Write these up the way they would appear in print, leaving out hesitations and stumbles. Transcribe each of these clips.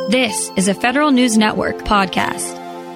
This is a Federal News Network podcast.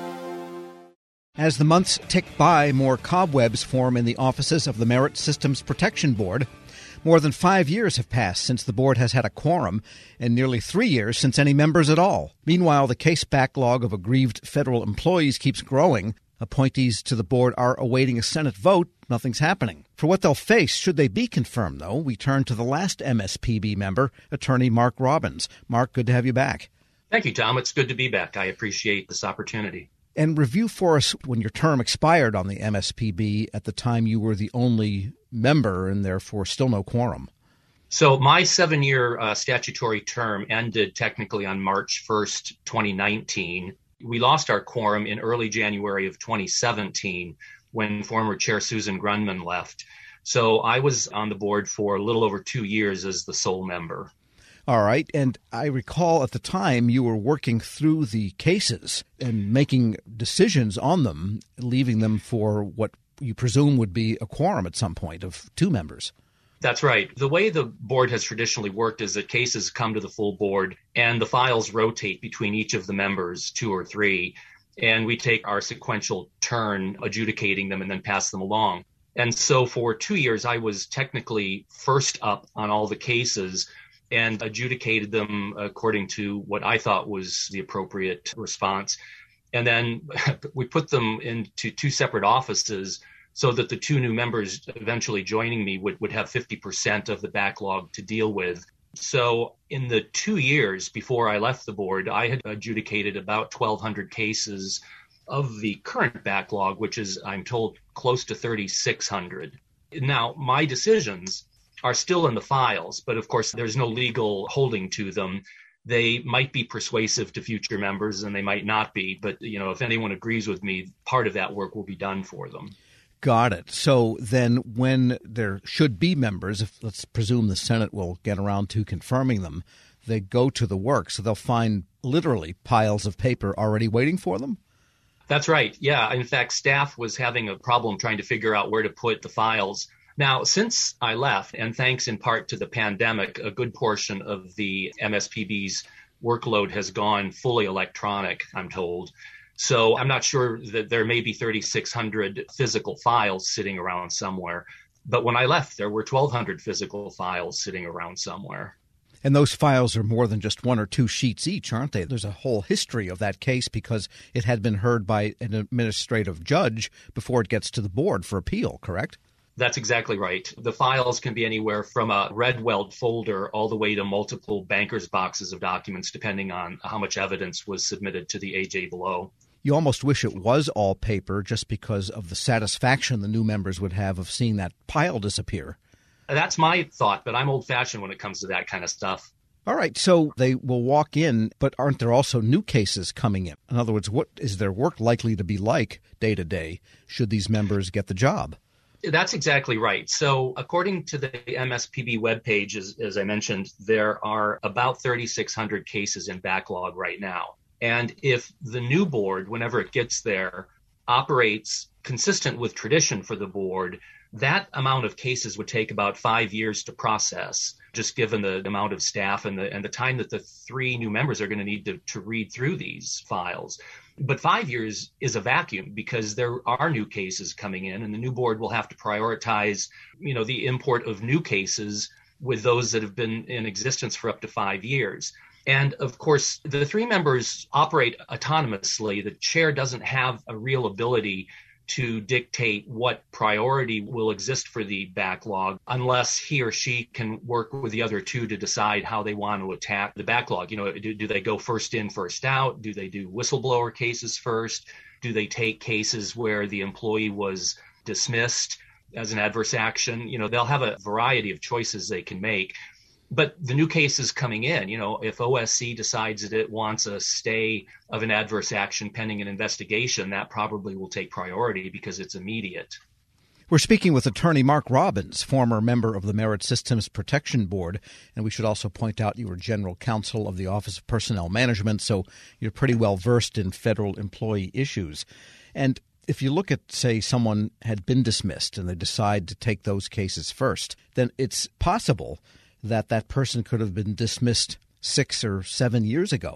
As the months tick by, more cobwebs form in the offices of the Merit Systems Protection Board. More than 5 years have passed since the board has had a quorum, and nearly 3 years since any members at all. Meanwhile, the case backlog of aggrieved federal employees keeps growing. Appointees to the board are awaiting a Senate vote. Nothing's happening. For what they'll face, should they be confirmed, though, we turn to the last MSPB member, Attorney Mark Robbins. Mark, good to have you back. Thank you, Tom. It's good to be back. I appreciate this opportunity. And review for us when your term expired on the MSPB. At the time, you were the only member and therefore still no quorum. So my 7-year statutory term ended technically on March 1st, 2019. We lost our quorum in early January of 2017 when former Chair Susan Grundmann left. So I was on the board for a little over 2 years as the sole member. All right. And I recall at the time you were working through the cases and making decisions on them, leaving them for what you presume would be a quorum at some point of 2 members. That's right. The way the board has traditionally worked is that cases come to the full board and the files rotate between each of the members, 2 or 3, and we take our sequential turn adjudicating them and then pass them along. And so for 2 years, I was technically first up on all the cases and adjudicated them according to what I thought was the appropriate response. And then we put them into 2 separate offices so that the 2 new members eventually joining me would have 50% of the backlog to deal with. So in the 2 years before I left the board, I had adjudicated about 1,200 cases of the current backlog, which is, I'm told, close to 3,600. Now, my decisions are still in the files, but of course, there's no legal holding to them. They might be persuasive to future members and they might not be. But, if anyone agrees with me, part of that work will be done for them. Got it. So then when there should be members, if let's presume the Senate will get around to confirming them, they go to the work. So they'll find literally piles of paper already waiting for them? That's right. Yeah. In fact, staff was having a problem trying to figure out where to put the files. Now, since I left, and thanks in part to the pandemic, a good portion of the MSPB's workload has gone fully electronic, I'm told. So I'm not sure that there may be 3,600 physical files sitting around somewhere. But when I left, there were 1,200 physical files sitting around somewhere. And those files are more than just 1 or 2 sheets each, aren't they? There's a whole history of that case because it had been heard by an administrative judge before it gets to the board for appeal, correct? That's exactly right. The files can be anywhere from a red weld folder all the way to multiple banker's boxes of documents, depending on how much evidence was submitted to the AJ below. You almost wish it was all paper just because of the satisfaction the new members would have of seeing that pile disappear. That's my thought, but I'm old-fashioned when it comes to that kind of stuff. All right, so they will walk in, but aren't there also new cases coming in? In other words, what is their work likely to be like day to day should these members get the job? That's exactly right. So according to the MSPB webpage, as I mentioned, there are about 3,600 cases in backlog right now. And if the new board, whenever it gets there, operates consistent with tradition for the board, that amount of cases would take about 5 years to process, just given the amount of staff and the time that the 3 new members are going to need to read through these files. But 5 years is a vacuum because there are new cases coming in and the new board will have to prioritize, the import of new cases with those that have been in existence for up to 5 years. And of course, the 3 members operate autonomously. The chair doesn't have a real ability to dictate what priority will exist for the backlog unless he or she can work with the other 2 to decide how they want to attack the backlog. Do they go first in, first out? Do they do whistleblower cases first? Do they take cases where the employee was dismissed as an adverse action? They'll have a variety of choices they can make. But the new cases coming in, if OSC decides that it wants a stay of an adverse action pending an investigation, that probably will take priority because it's immediate. We're speaking with attorney Mark Robbins, former member of the Merit Systems Protection Board. And we should also point out you were general counsel of the Office of Personnel Management, so you're pretty well versed in federal employee issues. And if you look at, say, someone had been dismissed and they decide to take those cases first, then it's possible that that person could have been dismissed 6 or 7 years ago.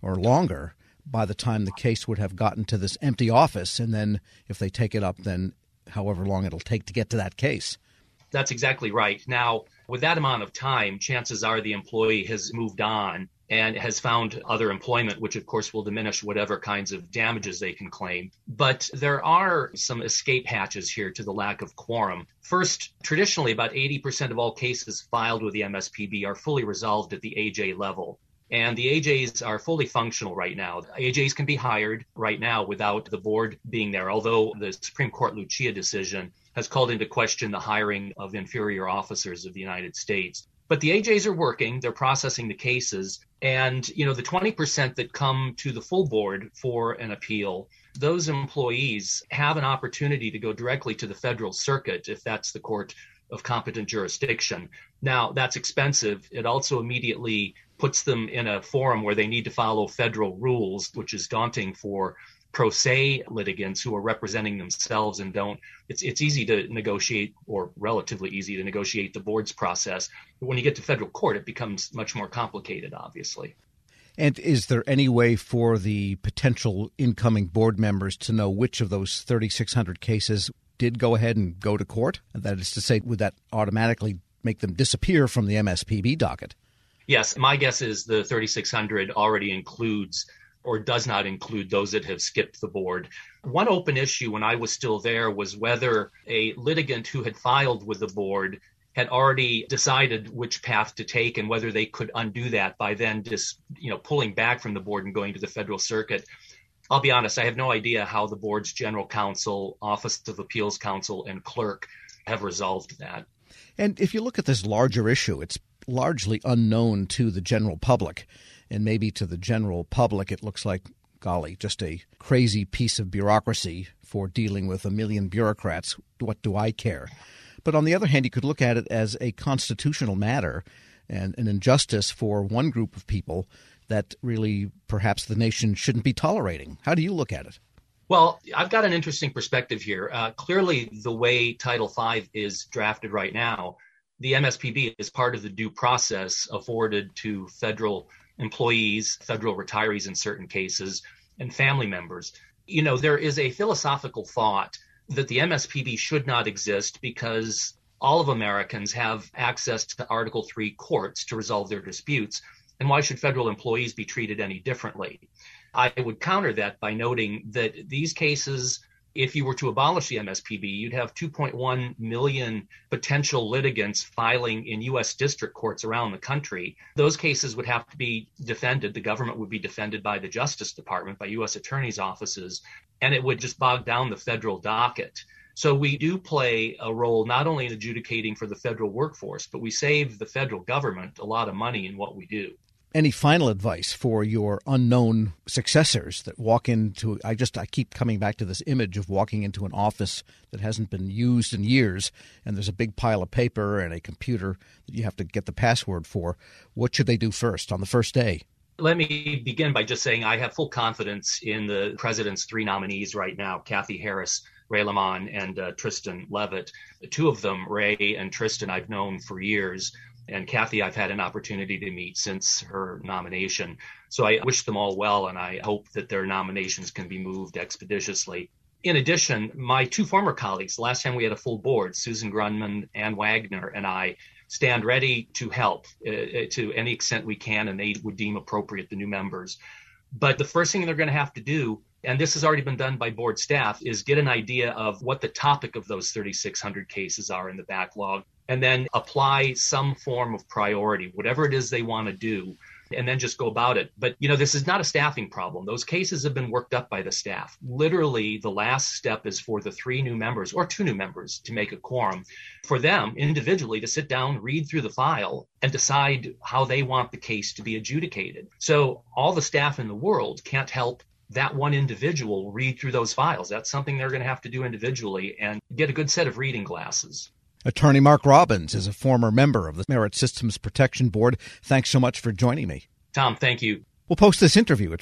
or longer by the time the case would have gotten to this empty office. And then if they take it up, then however long it'll take to get to that case. That's exactly right. Now, with that amount of time, chances are the employee has moved on and has found other employment, which of course will diminish whatever kinds of damages they can claim. But there are some escape hatches here to the lack of quorum. First, traditionally, about 80% of all cases filed with the MSPB are fully resolved at the AJ level. And the AJs are fully functional right now. AJs can be hired right now without the board being there, although the Supreme Court Lucia decision has called into question the hiring of inferior officers of the United States. But the AJs are working, they're processing the cases, and the 20% that come to the full board for an appeal, those employees have an opportunity to go directly to the federal circuit if that's the court of competent jurisdiction. Now, that's expensive. It also immediately puts them in a forum where they need to follow federal rules, which is daunting for pro se litigants who are representing themselves and don't. It's easy to negotiate, or relatively easy to negotiate, the board's process. But when you get to federal court, it becomes much more complicated, obviously. And is there any way for the potential incoming board members to know which of those 3,600 cases did go ahead and go to court? That is to say, would that automatically make them disappear from the MSPB docket? Yes, my guess is the 3,600 already includes or does not include those that have skipped the board. One open issue when I was still there was whether a litigant who had filed with the board had already decided which path to take and whether they could undo that by then just, pulling back from the board and going to the federal circuit. I'll be honest, I have no idea how the board's general counsel, Office of Appeals Counsel, and clerk have resolved that. And if you look at this larger issue, it's largely unknown to the general public. And maybe to the general public, it looks like, golly, just a crazy piece of bureaucracy for dealing with a million bureaucrats. What do I care? But on the other hand, you could look at it as a constitutional matter and an injustice for one group of people that really perhaps the nation shouldn't be tolerating. How do you look at it? Well, I've got an interesting perspective here. Clearly, the way Title V is drafted right now, the MSPB is part of the due process afforded to federal employees, federal retirees in certain cases, and family members. There is a philosophical thought that the MSPB should not exist because all of Americans have access to Article III courts to resolve their disputes. And why should federal employees be treated any differently? I would counter that by noting that these cases, if you were to abolish the MSPB, you'd have 2.1 million potential litigants filing in U.S. district courts around the country. Those cases would have to be defended. The government would be defended by the Justice Department, by U.S. attorneys' offices, and it would just bog down the federal docket. So we do play a role not only in adjudicating for the federal workforce, but we save the federal government a lot of money in what we do. Any final advice for your unknown successors that walk into, I keep coming back to this image of walking into an office that hasn't been used in years, and there's a big pile of paper and a computer that you have to get the password for. What should they do first on the first day? Let me begin by just saying I have full confidence in the president's three nominees right now, Kathy Harris, Ray Lamont, and Tristan Leavitt. The two of them, Ray and Tristan, I've known for years. And Kathy, I've had an opportunity to meet since her nomination. So I wish them all well, and I hope that their nominations can be moved expeditiously. In addition, my two former colleagues, the last time we had a full board, Susan Grunman, Ann Wagner, and I stand ready to help to any extent we can, and they would deem appropriate, the new members. But the first thing they're going to have to do, and this has already been done by board staff, is get an idea of what the topic of those 3,600 cases are in the backlog, and then apply some form of priority, whatever it is they want to do, and then just go about it. But, this is not a staffing problem. Those cases have been worked up by the staff. Literally, the last step is for the three new members or two new members to make a quorum, for them individually to sit down, read through the file, and decide how they want the case to be adjudicated. So all the staff in the world can't help that one individual read through those files. That's something they're going to have to do individually and get a good set of reading glasses. Attorney Mark Robbins is a former member of the Merit Systems Protection Board. Thanks so much for joining me. Tom, thank you. We'll post this interview at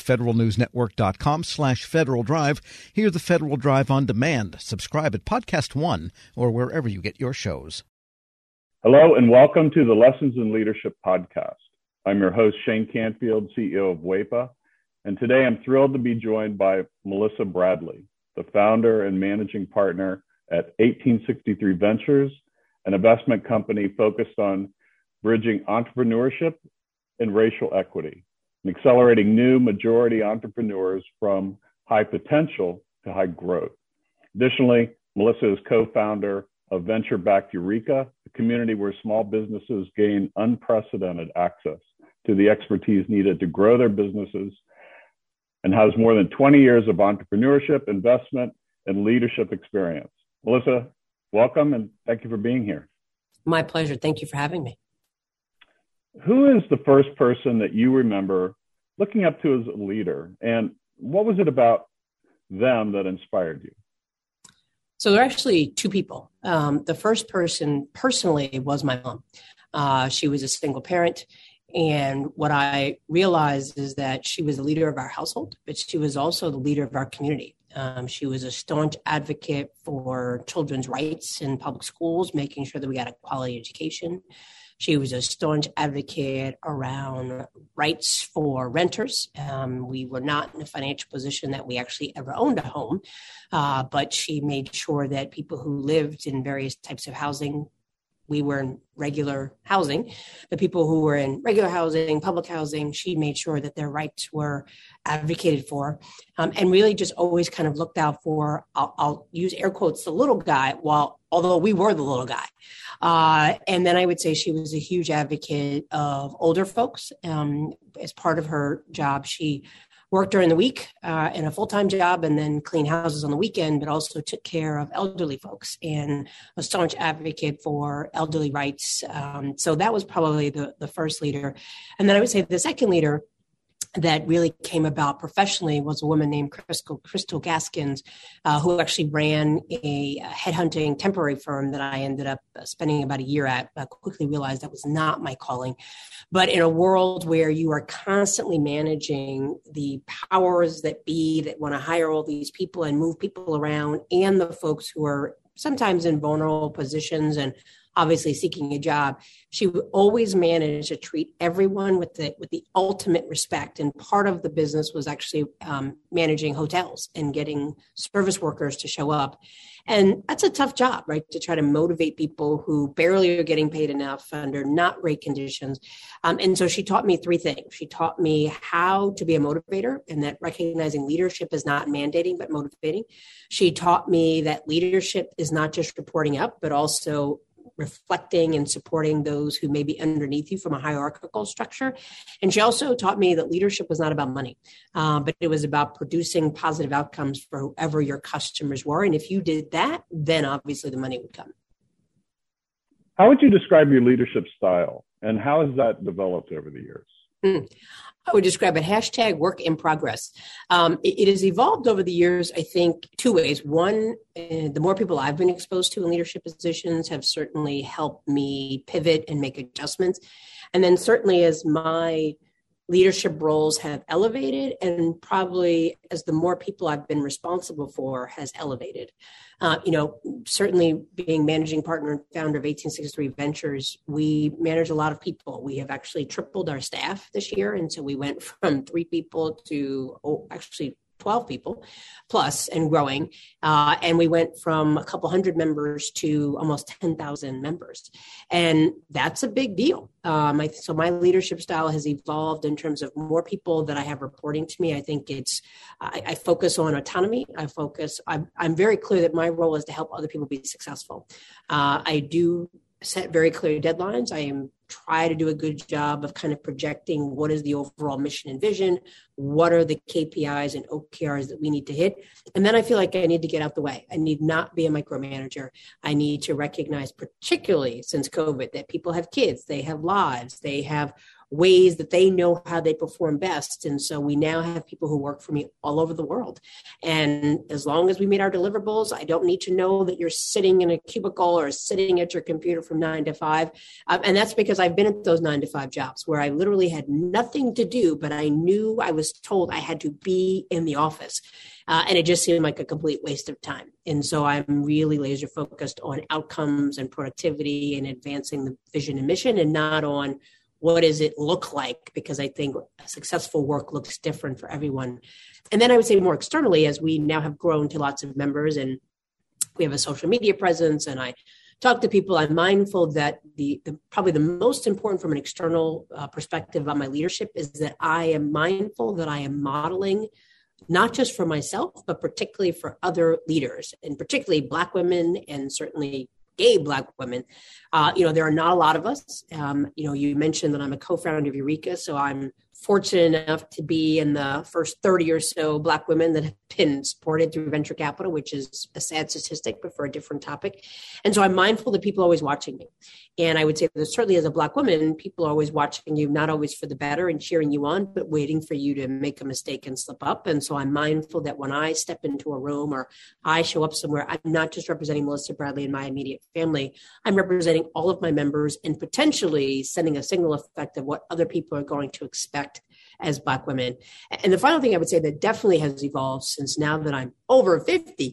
federalnewsnetwork.com/Federal Drive. Hear the Federal Drive on demand. Subscribe at Podcast One or wherever you get your shows. Hello and welcome to the Lessons in Leadership podcast. I'm your host, Shane Canfield, CEO of WEPA. And today I'm thrilled to be joined by Melissa Bradley, the founder and managing partner at 1863 Ventures, an investment company focused on bridging entrepreneurship and racial equity, and accelerating new majority entrepreneurs from high potential to high growth. Additionally, Melissa is co-founder of Venture-Backed Eureka, a community where small businesses gain unprecedented access to the expertise needed to grow their businesses, and has more than 20 years of entrepreneurship, investment, and leadership experience. Melissa, welcome, and thank you for being here. My pleasure. Thank you for having me. Who is the first person that you remember looking up to as a leader, and what was it about them that inspired you? So there are actually two people. The first person personally was my mom. She was a single parent. And what I realized is that she was the leader of our household, but she was also the leader of our community. She was a staunch advocate for children's rights in public schools, making sure that we got a quality education. She was a staunch advocate around rights for renters. We were not in a financial position that we actually ever owned a home, but she made sure that people who lived in various types of housing, we were in regular housing. The people who were in regular housing, public housing, she made sure that their rights were advocated for, and really just always kind of looked out for, I'll use air quotes, the little guy, although we were the little guy. And then I would say she was a huge advocate of older folks. As part of her job, she worked during the week in a full-time job and then cleaned houses on the weekend, but also took care of elderly folks and a staunch advocate for elderly rights. So that was probably the first leader. And then I would say the second leader that really came about professionally was a woman named Crystal Gaskins, who actually ran a headhunting temporary firm that I ended up spending about a year at. I quickly realized that was not my calling. But in a world where you are constantly managing the powers that be that want to hire all these people and move people around, and the folks who are sometimes in vulnerable positions and obviously seeking a job, she would always manage to treat everyone with the ultimate respect. And part of the business was actually managing hotels and getting service workers to show up. And that's a tough job, right? To try to motivate people who barely are getting paid enough under not great conditions. And so she taught me three things. She taught me how to be a motivator, and that recognizing leadership is not mandating, but motivating. She taught me that leadership is not just reporting up, but also reflecting and supporting those who may be underneath you from a hierarchical structure. And she also taught me that leadership was not about money, but it was about producing positive outcomes for whoever your customers were. And if you did that, then obviously the money would come. How would you describe your leadership style, and how has that developed over the years? I would describe it #work in progress. It has evolved over the years, I think, two ways. One, the more people I've been exposed to in leadership positions have certainly helped me pivot and make adjustments. And then certainly as my leadership roles have elevated, and probably as the more people I've been responsible for has elevated. Certainly being managing partner and founder of 1863 Ventures, we manage a lot of people. We have actually tripled our staff this year. And so we went from 3 people to 12 people plus and growing. And we went from a couple hundred members to almost 10,000 members. And that's a big deal. So my leadership style has evolved in terms of more people that I have reporting to me. I think I focus on autonomy. I'm very clear that my role is to help other people be successful. I do set very clear deadlines. I try to do a good job of kind of projecting what is the overall mission and vision, what are the KPIs and OKRs that we need to hit. And then I feel like I need to get out the way. I need not be a micromanager. I need to recognize, particularly since COVID, that people have kids, they have lives, they have ways that they know how they perform best. And so we now have people who work for me all over the world. And as long as we meet our deliverables, I don't need to know that you're sitting in a cubicle or sitting at your computer from 9 to 5. And that's because I've been at those 9 to 5 jobs where I literally had nothing to do, but I knew I was told I had to be in the office. And it just seemed like a complete waste of time. And so I'm really laser focused on outcomes and productivity and advancing the vision and mission, and not on what does it look like? Because I think successful work looks different for everyone. And then I would say more externally, as we now have grown to lots of members and we have a social media presence and I talk to people, I'm mindful that the probably the most important from an external perspective about my leadership is that I am mindful that I am modeling not just for myself, but particularly for other leaders, and particularly Black women and certainly gay Black women. There are not a lot of us. You mentioned that I'm a co-founder of Eureka, so I'm fortunate enough to be in the first 30 or so Black women that have been supported through venture capital, which is a sad statistic, but for a different topic. And so I'm mindful that people are always watching me. And I would say that certainly as a Black woman, people are always watching you, not always for the better and cheering you on, but waiting for you to make a mistake and slip up. And so I'm mindful that when I step into a room or I show up somewhere, I'm not just representing Melissa Bradley and my immediate family. I'm representing all of my members and potentially sending a signal effect of what other people are going to expect as Black women. And the final thing I would say that definitely has evolved since now that I'm over 50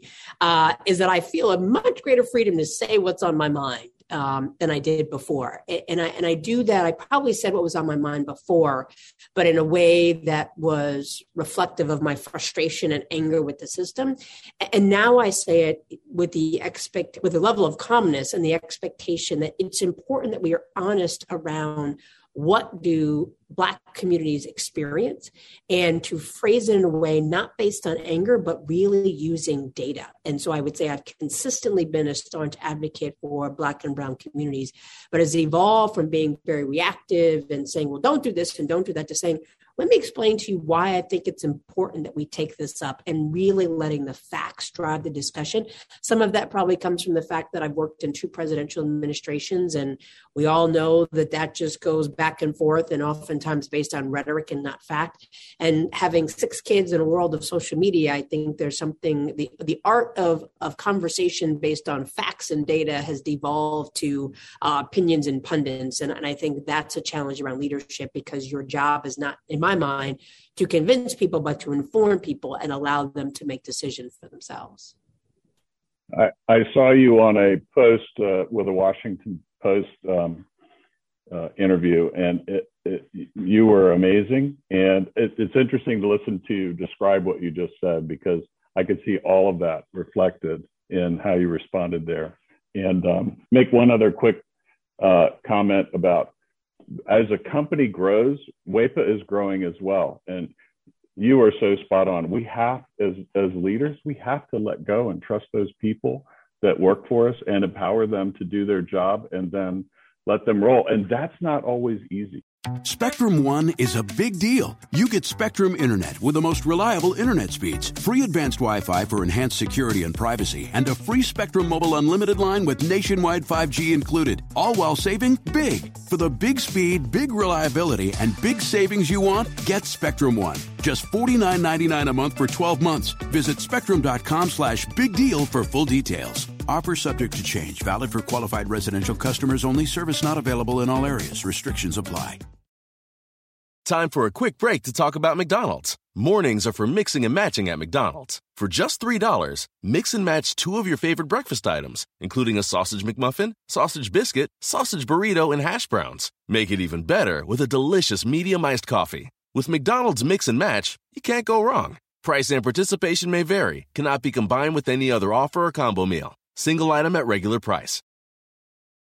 is that I feel a much greater freedom to say what's on my mind than I did before. And I do that. I probably said what was on my mind before, but in a way that was reflective of my frustration and anger with the system. And now I say it with the level of calmness and the expectation that it's important that we are honest around what do Black communities experience, and to phrase it in a way not based on anger, but really using data. And so I would say I've consistently been a staunch advocate for Black and brown communities, but has evolved from being very reactive and saying, well, don't do this and don't do that, to saying, let me explain to you why I think it's important that we take this up, and really letting the facts drive the discussion. Some of that probably comes from the fact that I've worked in 2 presidential administrations, and we all know that just goes back and forth and oftentimes based on rhetoric and not fact. And having 6 kids in a world of social media, I think there's something, the art of conversation based on facts and data has devolved to opinions and pundits. And I think that's a challenge around leadership, because your job is not, in my mind, to convince people, but to inform people and allow them to make decisions for themselves. I saw you on a post with a Washington Post interview, and you were amazing. And it's interesting to listen to you describe what you just said, because I could see all of that reflected in how you responded there. And make one other quick comment about, as a company grows, WEPA is growing as well. And you are so spot on. We have, as leaders, we have to let go and trust those people that work for us and empower them to do their job, and then let them roll. And that's not always easy. Spectrum One is a big deal. You get Spectrum Internet with the most reliable internet speeds, free advanced Wi-Fi for enhanced security and privacy, and a free Spectrum Mobile Unlimited line with nationwide 5G included, all while saving big. For the big speed, big reliability, and big savings you want, get Spectrum One. Just $49.99 a month for 12 months. Visit spectrum.com/big deal for full details. Offer subject to change. Valid for qualified residential customers only. Service not available in all areas. Restrictions apply. Time for a quick break to talk about McDonald's. Mornings are for mixing and matching at McDonald's. For just $3, mix and match 2 of your favorite breakfast items, including a sausage McMuffin, sausage biscuit, sausage burrito, and hash browns. Make it even better with a delicious medium iced coffee. With McDonald's Mix and Match, you can't go wrong. Price and participation may vary. Cannot be combined with any other offer or combo meal. Single item at regular price.